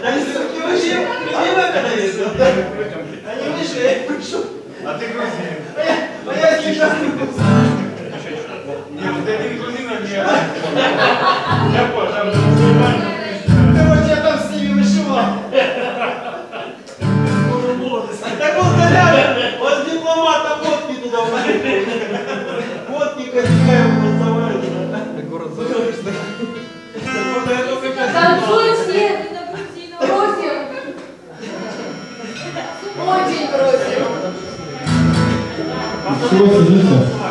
Они суки вышли, когда ездил. Они вышли, я их пришел. А ты грузин. А я сейчас не Не, вот это не грузин, а не. Я понял, там мусульмане. Короче, я там с ними вышивал. Так он реально, вот дипломата водки туда валил. Водки Козяева называют. Город Загородный. Танцуем все. Просим. Очень просим. Чего сидите?